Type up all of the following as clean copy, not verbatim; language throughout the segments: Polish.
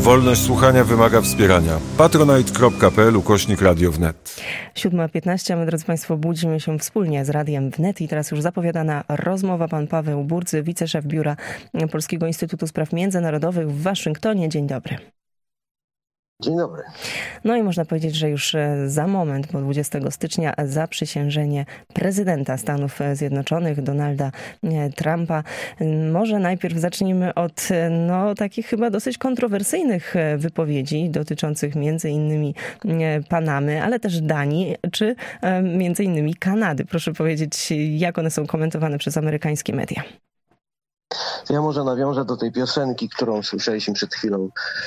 Wolność słuchania wymaga wspierania. patronite.pl/Radio wnet. 7:15, my, drodzy Państwo, budzimy się wspólnie z Radiem Wnet i teraz już zapowiadana rozmowa. Pan Paweł Burdzy, wiceszef Biura Polskiego Instytutu Spraw Międzynarodowych w Waszyngtonie. Dzień dobry. Dzień dobry. No i można powiedzieć, że już za moment, bo 20 stycznia, zaprzysiężenie prezydenta Stanów Zjednoczonych, Donalda Trumpa. Może najpierw zacznijmy od takich chyba dosyć kontrowersyjnych wypowiedzi dotyczących między innymi Panamy, ale też Danii, czy między innymi Kanady. Proszę powiedzieć, jak one są komentowane przez amerykańskie media. Ja może nawiążę do tej piosenki, którą słyszeliśmy przed chwilą,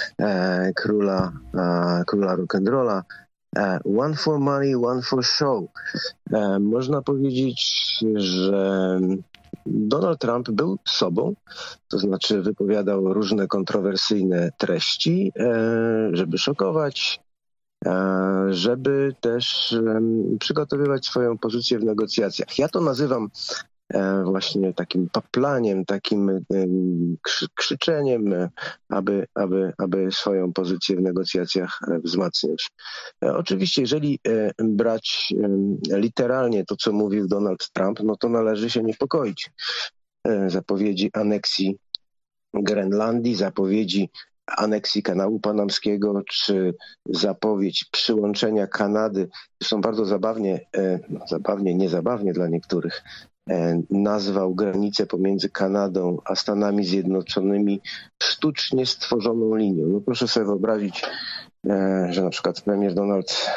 króla rock'n'rolla. One for money, one for show. Można powiedzieć, że Donald Trump był sobą, to znaczy wypowiadał różne kontrowersyjne treści, żeby szokować, żeby też przygotowywać swoją pozycję w negocjacjach. Ja to nazywam właśnie takim paplaniem, takim krzyczeniem, aby swoją pozycję w negocjacjach wzmacniać. Oczywiście, jeżeli brać literalnie to, co mówił Donald Trump, no to należy się niepokoić. Zapowiedzi aneksji Grenlandii, zapowiedzi aneksji kanału panamskiego, czy zapowiedź przyłączenia Kanady, są bardzo niezabawnie dla niektórych, nazwał granicę pomiędzy Kanadą a Stanami Zjednoczonymi sztucznie stworzoną linią. No proszę sobie wyobrazić, że na przykład premier Donald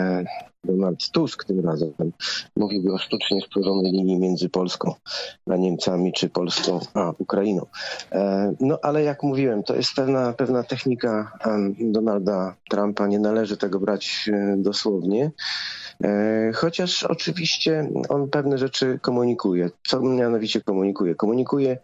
Tusk tym razem mówiłby o sztucznie stworzonej linii między Polską a Niemcami, czy Polską a Ukrainą. No ale jak mówiłem, to jest pewna technika Donalda Trumpa, nie należy tego brać dosłownie. Chociaż oczywiście on pewne rzeczy komunikuje. Co mianowicie komunikuje? Komunikuje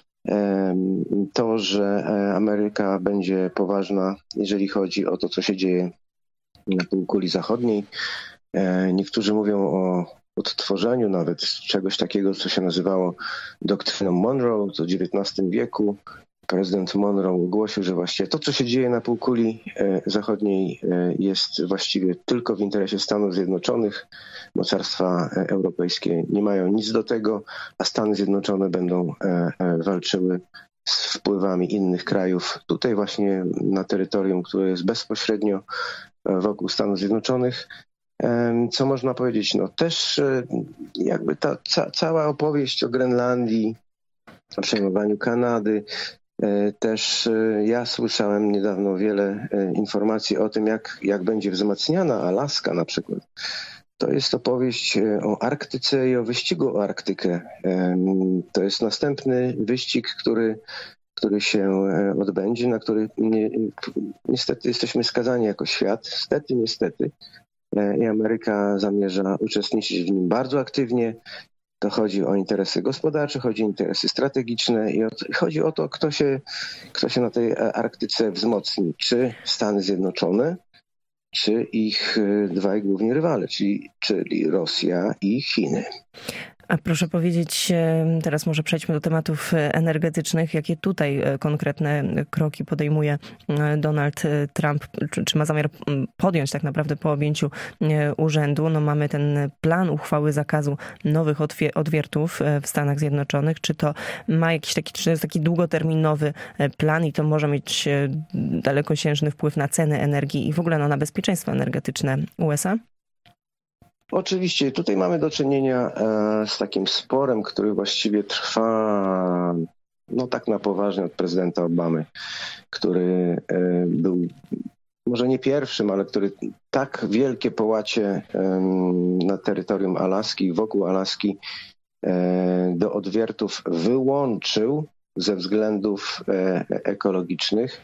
to, że Ameryka będzie poważna, jeżeli chodzi o to, co się dzieje na półkuli zachodniej. Niektórzy mówią o odtworzeniu nawet czegoś takiego, co się nazywało doktryną Monroe w XIX wieku. Prezydent Monroe ogłosił, że właściwie to, co się dzieje na półkuli zachodniej, jest właściwie tylko w interesie Stanów Zjednoczonych. Mocarstwa europejskie nie mają nic do tego, a Stany Zjednoczone będą walczyły z wpływami innych krajów tutaj właśnie na terytorium, które jest bezpośrednio wokół Stanów Zjednoczonych. Co można powiedzieć? No też jakby ta cała opowieść o Grenlandii, o przejmowaniu Kanady. Też ja słyszałem niedawno wiele informacji o tym, jak będzie wzmacniana Alaska na przykład. To jest opowieść o Arktyce i o wyścigu o Arktykę. To jest następny wyścig, który się odbędzie, na który niestety jesteśmy skazani jako świat. Niestety. I Ameryka zamierza uczestniczyć w nim bardzo aktywnie. To chodzi o interesy gospodarcze, chodzi o interesy strategiczne i chodzi o to, kto się na tej Arktyce wzmocni. Czy Stany Zjednoczone, czy ich dwaj główni rywale, czyli Rosja i Chiny. A proszę powiedzieć, teraz może przejdźmy do tematów energetycznych. Jakie tutaj konkretne kroki podejmuje Donald Trump, czy ma zamiar podjąć tak naprawdę po objęciu urzędu? No mamy ten plan uchwały zakazu nowych odwiertów w Stanach Zjednoczonych. Czy to ma czy to jest taki długoterminowy plan i to może mieć dalekosiężny wpływ na ceny energii i w ogóle na bezpieczeństwo energetyczne USA? Oczywiście, tutaj mamy do czynienia z takim sporem, który właściwie trwa tak na poważnie od prezydenta Obamy, który był może nie pierwszym, ale który tak wielkie połacie na terytorium Alaski, wokół Alaski do odwiertów wyłączył ze względów ekologicznych.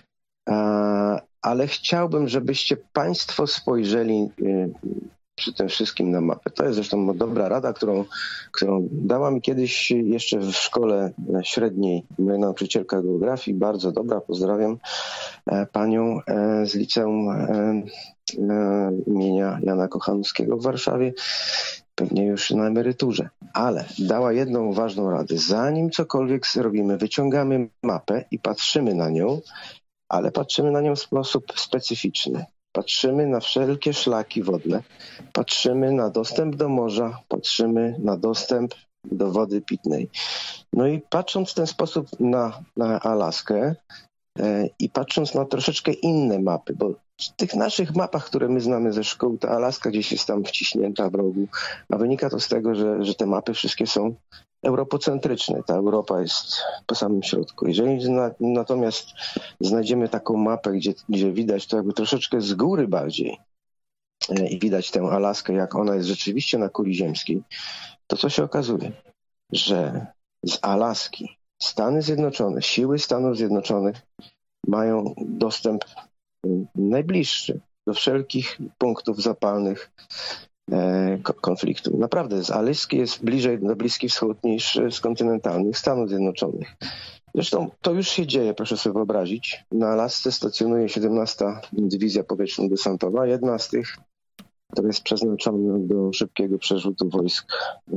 Ale chciałbym, żebyście Państwo spojrzeli przy tym wszystkim na mapę. To jest zresztą dobra rada, którą dała mi kiedyś jeszcze w szkole średniej moja nauczycielka geografii. Bardzo dobra, pozdrawiam panią z liceum imienia Jana Kochanowskiego w Warszawie. Pewnie już na emeryturze, ale dała jedną ważną radę. Zanim cokolwiek robimy, wyciągamy mapę i patrzymy na nią ale patrzymy na nią w sposób specyficzny. Patrzymy na wszelkie szlaki wodne, patrzymy na dostęp do morza, patrzymy na dostęp do wody pitnej. No i patrząc w ten sposób na Alaskę i patrząc na troszeczkę inne mapy, bo w tych naszych mapach, które my znamy ze szkół, ta Alaska gdzieś jest tam wciśnięta w rogu, a wynika to z tego, że te mapy wszystkie są europocentryczne. Ta Europa jest po samym środku. Jeżeli natomiast znajdziemy taką mapę, gdzie widać to jakby troszeczkę z góry bardziej i widać tę Alaskę, jak ona jest rzeczywiście na kuli ziemskiej, to co się okazuje? Że z Alaski Stany Zjednoczone, siły Stanów Zjednoczonych mają dostęp najbliższy do wszelkich punktów zapalnych konfliktu. Naprawdę z Alaski jest bliżej na Bliski Wschód niż z kontynentalnych Stanów Zjednoczonych. Zresztą to już się dzieje, proszę sobie wyobrazić. Na Alasce stacjonuje 17. Dywizja Powietrzno-Desantowa. Jedna z tych, która jest przeznaczona do szybkiego przerzutu wojsk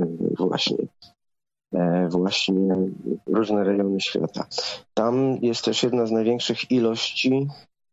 właśnie różne rejony świata. Tam jest też jedna z największych ilości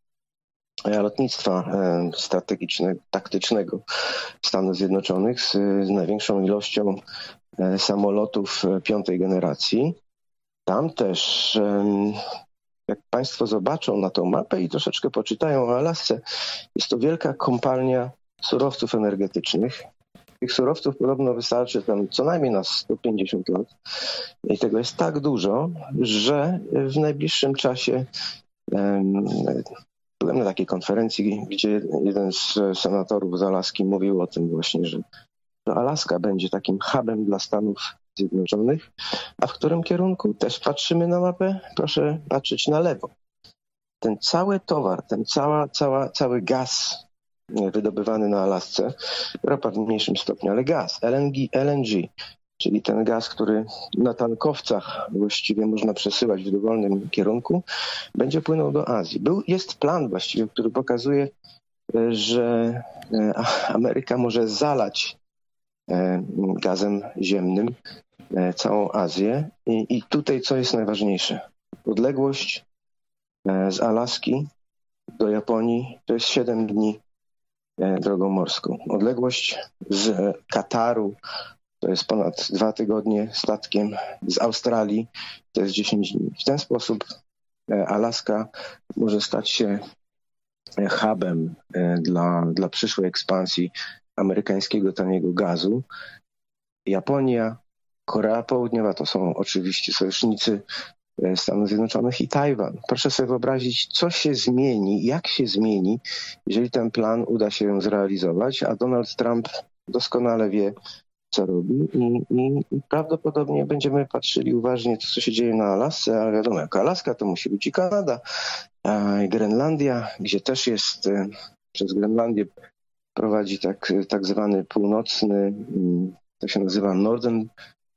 lotnictwa strategicznego, taktycznego Stanów Zjednoczonych z największą ilością samolotów piątej generacji. Tam też, jak Państwo zobaczą na tą mapę i troszeczkę poczytają o Alasce, jest to wielka kopalnia surowców energetycznych. Tych surowców podobno wystarczy tam co najmniej na 150 lat. I tego jest tak dużo, że w najbliższym czasie byłem na takiej konferencji, gdzie jeden z senatorów z Alaski mówił o tym właśnie, że Alaska będzie takim hubem dla Stanów Zjednoczonych. A w którym kierunku? Też patrzymy na mapę? Proszę patrzeć na lewo. Ten cały towar, ten cały gaz wydobywany na Alasce, ropa w mniejszym stopniu, ale gaz, LNG, czyli ten gaz, który na tankowcach właściwie można przesyłać w dowolnym kierunku, będzie płynął do Azji. Jest plan właściwie, który pokazuje, że Ameryka może zalać gazem ziemnym całą Azję. I tutaj co jest najważniejsze? Odległość z Alaski do Japonii to jest 7 dni drogą morską. Odległość z Kataru to jest ponad 2 tygodnie statkiem, z Australii to jest 10 dni. W ten sposób Alaska może stać się hubem dla przyszłej ekspansji amerykańskiego taniego gazu. Japonia, Korea Południowa to są oczywiście sojusznicy Stanów Zjednoczonych i Tajwan. Proszę sobie wyobrazić, co się zmieni, jak się zmieni, jeżeli ten plan uda się zrealizować, a Donald Trump doskonale wie, co robi i prawdopodobnie będziemy patrzyli uważnie, co się dzieje na Alasce, ale wiadomo, jak Alaska, to musi być i Kanada, i Grenlandia, gdzie też jest, przez Grenlandię prowadzi tak zwany północny, to się nazywa Northern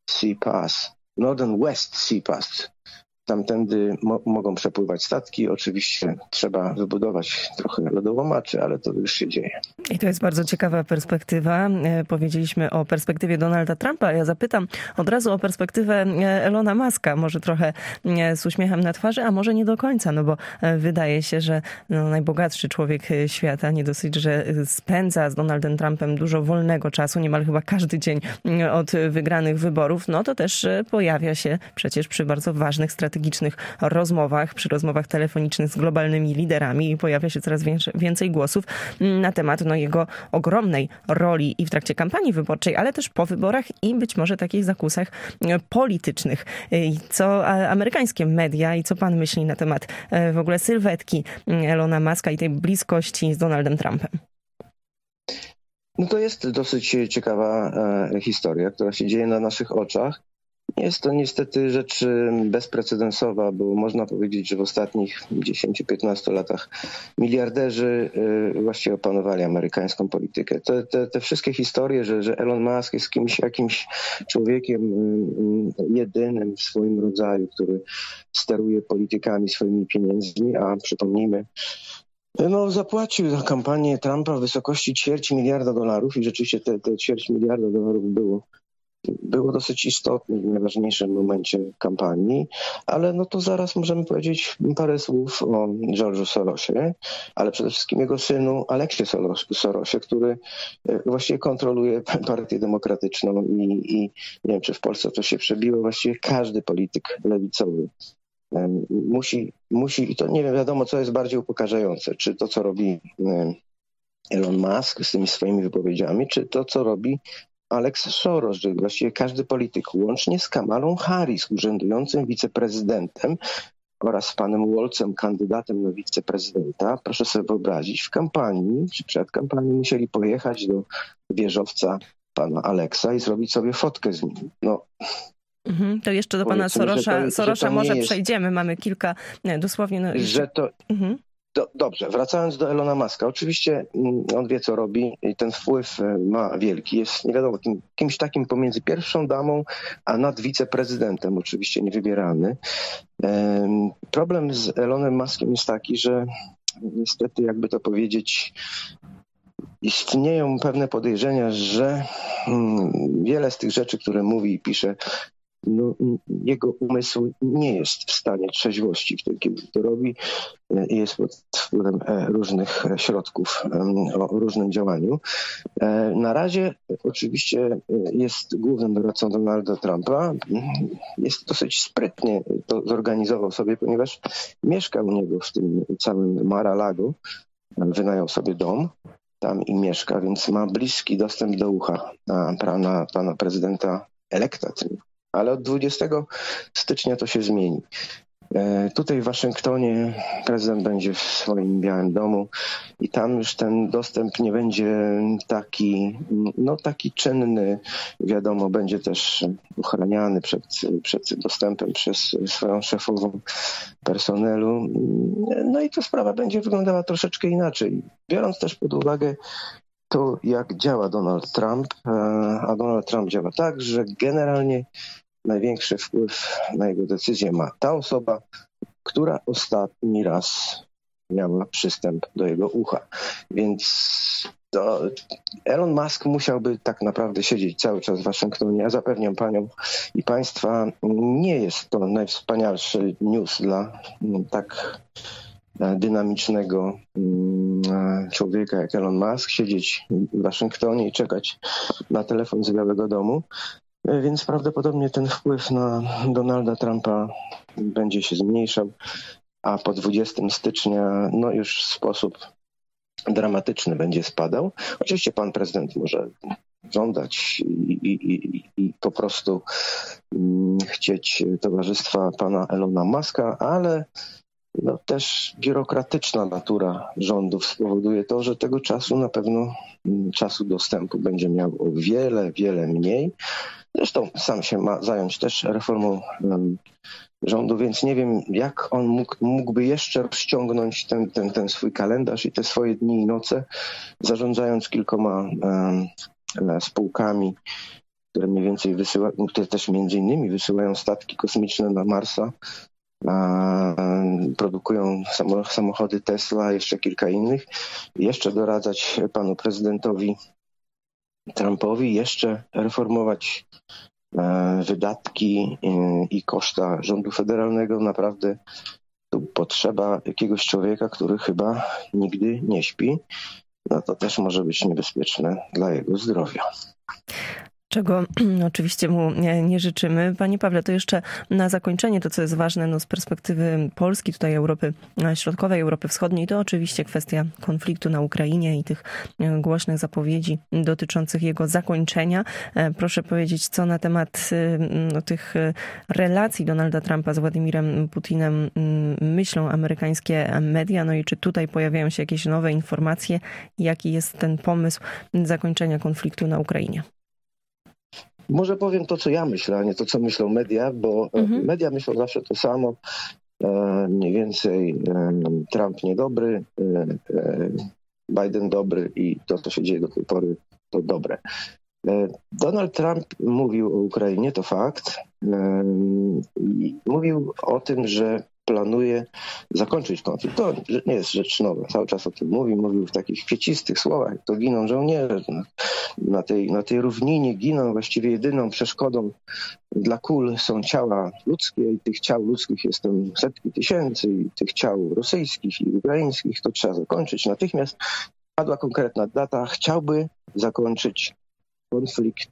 West Sea Pass. Tamtędy mogą przepływać statki. Oczywiście trzeba wybudować trochę lodołamaczy, ale to już się dzieje. I to jest bardzo ciekawa perspektywa. Powiedzieliśmy o perspektywie Donalda Trumpa. Ja zapytam od razu o perspektywę Elona Muska. Może trochę z uśmiechem na twarzy, a może nie do końca, no bo wydaje się, że najbogatszy człowiek świata nie dosyć, że spędza z Donaldem Trumpem dużo wolnego czasu, niemal chyba każdy dzień od wygranych wyborów, no to też pojawia się przecież przy bardzo ważnych strategicznych rozmowach, przy rozmowach telefonicznych z globalnymi liderami pojawia się coraz więcej głosów na temat jego ogromnej roli i w trakcie kampanii wyborczej, ale też po wyborach i być może takich zakusach politycznych. Co amerykańskie media i co pan myśli na temat w ogóle sylwetki Elona Muska i tej bliskości z Donaldem Trumpem? No to jest dosyć ciekawa historia, która się dzieje na naszych oczach. Jest to niestety rzecz bezprecedensowa, bo można powiedzieć, że w ostatnich 10-15 latach miliarderzy właściwie opanowali amerykańską politykę. Te wszystkie historie, że Elon Musk jest jakimś człowiekiem jedynym w swoim rodzaju, który steruje politykami swoimi pieniędzmi, a przypomnijmy, zapłacił za kampanię Trumpa w wysokości $250 miliona i rzeczywiście te $250 miliona było było dosyć istotne w najważniejszym momencie kampanii, ale no to zaraz możemy powiedzieć parę słów o George'u Sorosie, ale przede wszystkim jego synu Aleksie Sorosie, który właściwie kontroluje Partię Demokratyczną i nie wiem, czy w Polsce to się przebiło, właściwie każdy polityk lewicowy musi, i to nie wiem, wiadomo, co jest bardziej upokarzające, czy to, co robi Elon Musk z tymi swoimi wypowiedziami, czy to, co robi Alex Soros, że właściwie każdy polityk, łącznie z Kamalą Harris, urzędującym wiceprezydentem, oraz panem Waltzem, kandydatem na wiceprezydenta, proszę sobie wyobrazić, w kampanii, czy przed kampanią musieli pojechać do wieżowca pana Aleksa i zrobić sobie fotkę z nim. No, to jeszcze do pana Sorosza może przejdziemy. Mamy kilka, dosłownie... No, że to... Dobrze, wracając do Elona Muska. Oczywiście on wie, co robi i ten wpływ ma wielki. Jest nie wiadomo kimś takim pomiędzy pierwszą damą, a nad wiceprezydentem, oczywiście niewybierany. Problem z Elonem Muskiem jest taki, że niestety, jakby to powiedzieć, istnieją pewne podejrzenia, że wiele z tych rzeczy, które mówi i pisze, no, jego umysł nie jest w stanie trzeźwości wtedy, kiedy to robi i jest pod wpływem różnych środków o różnym działaniu. Na razie oczywiście jest głównym doradcą Donalda Trumpa. Jest dosyć sprytnie to zorganizował sobie, ponieważ mieszka u niego w tym całym Mar-a-Lago. Wynajął sobie dom tam i mieszka, więc ma bliski dostęp do ucha pana prezydenta elekta. Ale od 20 stycznia to się zmieni. Tutaj w Waszyngtonie prezydent będzie w swoim Białym Domu i tam już ten dostęp nie będzie taki czynny. Wiadomo, będzie też ochraniany przed dostępem przez swoją szefową personelu. No i ta sprawa będzie wyglądała troszeczkę inaczej. Biorąc też pod uwagę to, jak działa Donald Trump, a Donald Trump działa tak, że generalnie największy wpływ na jego decyzję ma ta osoba, która ostatni raz miała przystęp do jego ucha. Więc to Elon Musk musiałby tak naprawdę siedzieć cały czas w Waszyngtonie. Ja zapewniam panią i państwa, nie jest to najwspanialszy news dla tak dynamicznego człowieka jak Elon Musk, siedzieć w Waszyngtonie i czekać na telefon z Białego Domu. Więc prawdopodobnie ten wpływ na Donalda Trumpa będzie się zmniejszał, a po 20 stycznia już w sposób dramatyczny będzie spadał. Oczywiście pan prezydent może żądać i po prostu chcieć towarzystwa pana Elona Muska, ale też biurokratyczna natura rządów spowoduje to, że tego czasu na pewno czasu dostępu będzie miał o wiele, wiele mniej. Zresztą sam się ma zająć też reformą rządu, więc nie wiem, jak on mógłby jeszcze rozciągnąć ten swój kalendarz i te swoje dni i noce, zarządzając kilkoma spółkami, które mniej więcej które też między innymi wysyłają statki kosmiczne na Marsa, produkują samochody Tesla, jeszcze kilka innych. Jeszcze doradzać panu prezydentowi Trumpowi, jeszcze reformować wydatki i koszta rządu federalnego. Naprawdę tu potrzeba jakiegoś człowieka, który chyba nigdy nie śpi. To też może być niebezpieczne dla jego zdrowia. Czego oczywiście mu nie życzymy. Panie Pawle, to jeszcze na zakończenie to, co jest ważne z perspektywy Polski, tutaj Europy Środkowej, Europy Wschodniej, to oczywiście kwestia konfliktu na Ukrainie i tych głośnych zapowiedzi dotyczących jego zakończenia. Proszę powiedzieć, co na temat tych relacji Donalda Trumpa z Władimirem Putinem myślą amerykańskie media, i czy tutaj pojawiają się jakieś nowe informacje, jaki jest ten pomysł zakończenia konfliktu na Ukrainie? Może powiem to, co ja myślę, a nie to, co myślą media, bo media myślą zawsze to samo. Mniej więcej Trump niedobry, Biden dobry i to, co się dzieje do tej pory, to dobre. Donald Trump mówił o Ukrainie, to fakt. Mówił o tym, że planuje zakończyć konflikt. To nie jest rzecz nowa. Cały czas o tym mówił w takich kwiecistych słowach. To giną żołnierze. Na tej równinie giną. Właściwie jedyną przeszkodą dla kul są ciała ludzkie i tych ciał ludzkich jest tam setki tysięcy i tych ciał rosyjskich i ukraińskich. To trzeba zakończyć natychmiast. Padła konkretna data. Chciałby zakończyć konflikt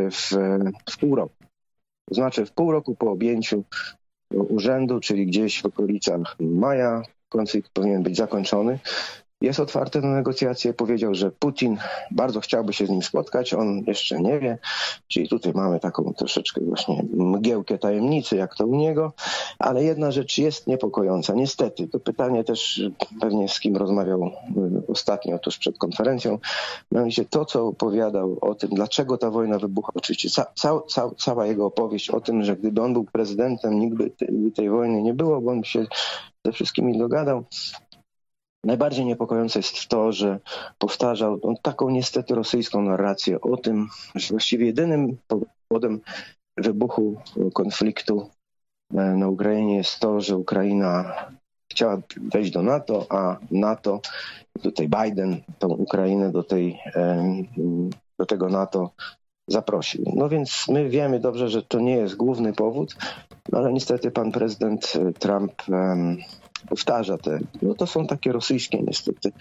w pół roku. To znaczy w pół roku po objęciu urzędu, czyli gdzieś w okolicach maja, konflikt powinien być zakończony. Jest otwarty na negocjacje. Powiedział, że Putin bardzo chciałby się z nim spotkać. On jeszcze nie wie. Czyli tutaj mamy taką troszeczkę właśnie mgiełkę tajemnicy, jak to u niego. Ale jedna rzecz jest niepokojąca. Niestety, to pytanie też pewnie z kim rozmawiał ostatnio, tuż przed konferencją. Mianowicie to, co opowiadał o tym, dlaczego ta wojna wybucha. Oczywiście cała jego opowieść o tym, że gdyby on był prezydentem, nikt by tej wojny nie było, bo on by się ze wszystkimi dogadał. Najbardziej niepokojące jest to, że powtarzał taką niestety rosyjską narrację o tym, że właściwie jedynym powodem wybuchu konfliktu na Ukrainie jest to, że Ukraina chciała wejść do NATO, a NATO, tutaj Biden tą Ukrainę do tego NATO zaprosił. No więc my wiemy dobrze, że to nie jest główny powód, ale niestety pan prezydent Trump powtarza to są takie rosyjskie niestety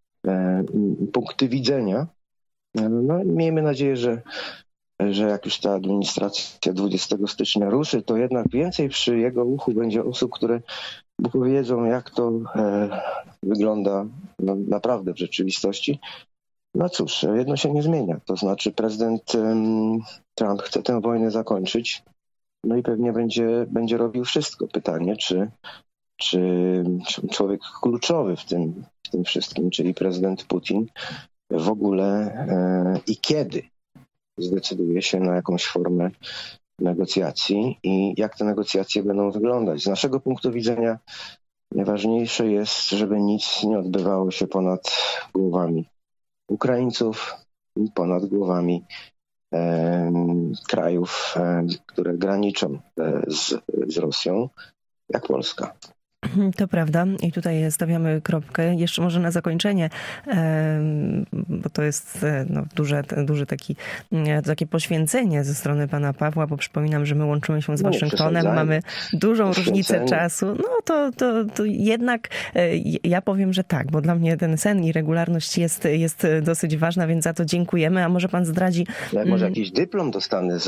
punkty widzenia. No, miejmy nadzieję, że jak już ta administracja 20 stycznia ruszy, to jednak więcej przy jego uchu będzie osób, które powiedzą, jak to wygląda naprawdę w rzeczywistości. No cóż, jedno się nie zmienia. To znaczy prezydent Trump chce tę wojnę zakończyć, no i pewnie będzie robił wszystko. Pytanie, czy człowiek kluczowy w tym wszystkim, czyli prezydent Putin, w ogóle i kiedy zdecyduje się na jakąś formę negocjacji i jak te negocjacje będą wyglądać. Z naszego punktu widzenia najważniejsze jest, żeby nic nie odbywało się ponad głowami Ukraińców, ponad głowami krajów, które graniczą z Rosją, jak Polska. To prawda i tutaj stawiamy kropkę. Jeszcze może na zakończenie, bo to jest duże takie poświęcenie ze strony pana Pawła, bo przypominam, że my łączymy się z Waszyngtonem, mamy dużą różnicę czasu. No to jednak ja powiem, że tak, bo dla mnie ten sen i regularność jest dosyć ważna, więc za to dziękujemy. A może pan zdradzi... Może jakiś dyplom dostanę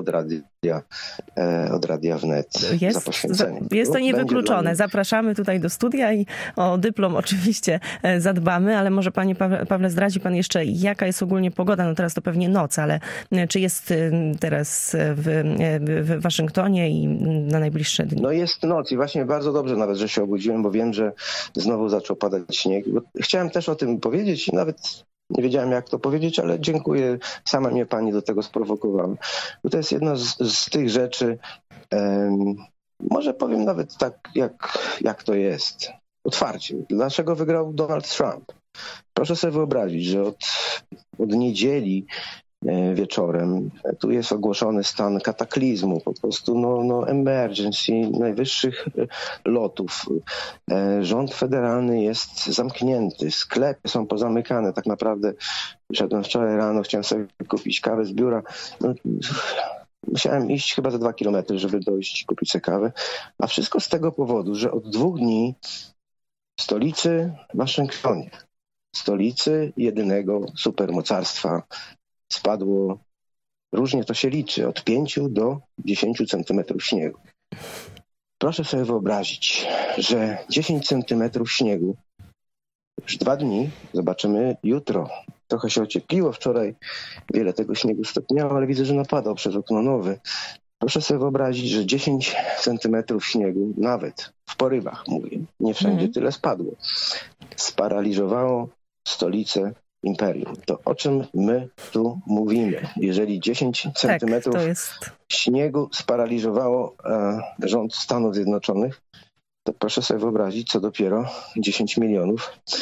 od Radia Wnet za poświęcenie. Jest to niewykluczone. Zapraszamy tutaj do studia i o dyplom oczywiście zadbamy, ale może panie Pawle zdradzi pan jeszcze, jaka jest ogólnie pogoda? No teraz to pewnie noc, ale czy jest teraz w Waszyngtonie i na najbliższe dni? No jest noc i właśnie bardzo dobrze nawet, że się obudziłem, bo wiem, że znowu zaczął padać śnieg. Chciałem też o tym powiedzieć i nawet nie wiedziałem, jak to powiedzieć, ale dziękuję. Sama mnie pani do tego sprowokowała. Bo to jest jedna z tych rzeczy, może powiem nawet tak, jak to jest. Otwarcie. Dlaczego wygrał Donald Trump? Proszę sobie wyobrazić, że od niedzieli wieczorem tu jest ogłoszony stan kataklizmu, po prostu emergency, najwyższych lotów. Rząd federalny jest zamknięty, sklepy są pozamykane. Tak naprawdę wyszedłem wczoraj rano, chciałem sobie kupić kawę z biura. Musiałem iść chyba za 2 kilometry, żeby dojść i kupić sobie kawę. A wszystko z tego powodu, że od 2 dni w stolicy Waszyngtonie, stolicy jedynego supermocarstwa, spadło, różnie to się liczy, od 5 do 10 centymetrów śniegu. Proszę sobie wyobrazić, że 10 centymetrów śniegu już 2 dni, zobaczymy jutro. Trochę się ociepliło wczoraj, wiele tego śniegu stopniało, ale widzę, że napadał przez okno nowy. Proszę sobie wyobrazić, że 10 centymetrów śniegu, nawet w porywach mówię, nie wszędzie tyle spadło, sparaliżowało stolicę imperium. To o czym my tu mówimy? Jeżeli 10 centymetrów śniegu sparaliżowało rząd Stanów Zjednoczonych, to proszę sobie wyobrazić, co dopiero 10 milionów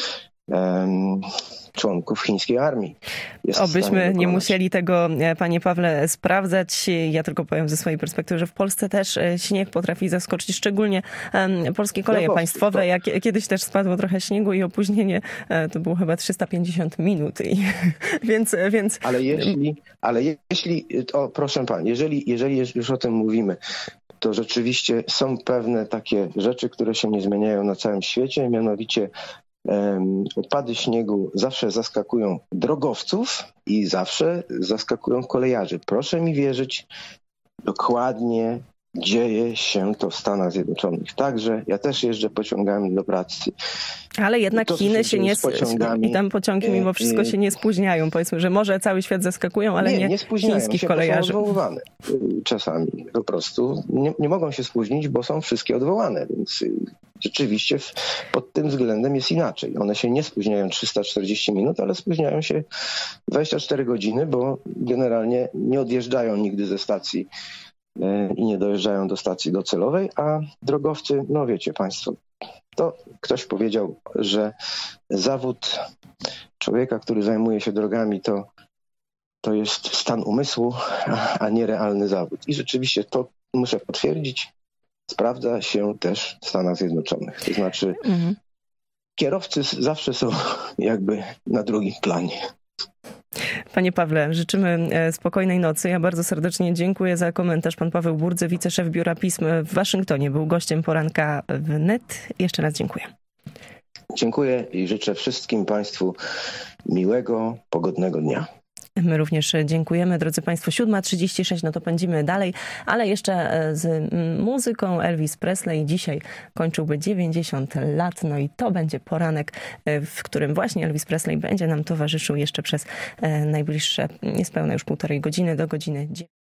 członków chińskiej armii. Obyśmy nie musieli tego, panie Pawle, sprawdzać. Ja tylko powiem ze swojej perspektywy, że w Polsce też śnieg potrafi zaskoczyć, szczególnie polskie koleje państwowe. Jak kiedyś też spadło trochę śniegu i opóźnienie to było chyba 350 minut. Więc... Ale jeśli, proszę pani, jeżeli już o tym mówimy, to rzeczywiście są pewne takie rzeczy, które się nie zmieniają na całym świecie, mianowicie opady śniegu zawsze zaskakują drogowców i zawsze zaskakują kolejarzy. Proszę mi wierzyć, dokładnie dzieje się to w Stanach Zjednoczonych. Także ja też jeżdżę pociągami do pracy. Ale jednak Chiny się nie i tam pociągi mimo wszystko się nie spóźniają. Powiedzmy, że może cały świat zaskakują, ale nie chińskich kolejarzy. Są odwoływane czasami. Po prostu nie mogą się spóźnić, bo są wszystkie odwołane. Więc rzeczywiście pod tym względem jest inaczej. One się nie spóźniają 340 minut, ale spóźniają się 24 godziny, bo generalnie nie odjeżdżają nigdy ze stacji i nie dojeżdżają do stacji docelowej, a drogowcy, no wiecie państwo, to ktoś powiedział, że zawód człowieka, który zajmuje się drogami, to jest stan umysłu, a nie realny zawód. I rzeczywiście to muszę potwierdzić, sprawdza się też w Stanach Zjednoczonych. To znaczy kierowcy zawsze są jakby na drugim planie. Panie Pawle, życzymy spokojnej nocy. Ja bardzo serdecznie dziękuję za komentarz. Pan Paweł Burdzy, wiceszef Biura Pism w Waszyngtonie, był gościem poranka wnet. Jeszcze raz dziękuję. Dziękuję i życzę wszystkim państwu miłego, pogodnego dnia. My również dziękujemy. Drodzy Państwo, 7:36, no to pędzimy dalej, ale jeszcze z muzyką. Elvis Presley dzisiaj kończyłby 90 lat, no i to będzie poranek, w którym właśnie Elvis Presley będzie nam towarzyszył jeszcze przez najbliższe niespełna już 1,5 godziny do godziny 9.